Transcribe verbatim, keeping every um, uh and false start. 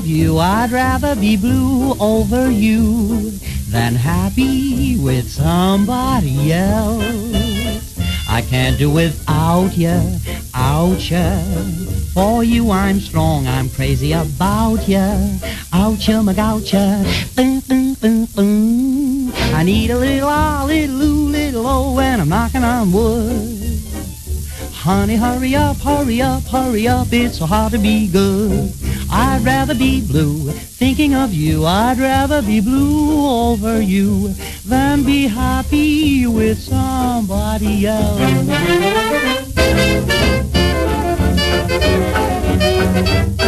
you, I'd rather be blue over you than happy with somebody else. I can't do without ya, out ya. For you I'm strong, I'm crazy about ya. Oucha, magoucha, mm, mm, mm, mm. I need a little ah, little ooh, little oh, when I'm knocking on wood. Honey, hurry up, hurry up, hurry up, it's so hard to be good. I'd rather be blue, thinking of you. I'd rather be blue over you than be happy with somebody else.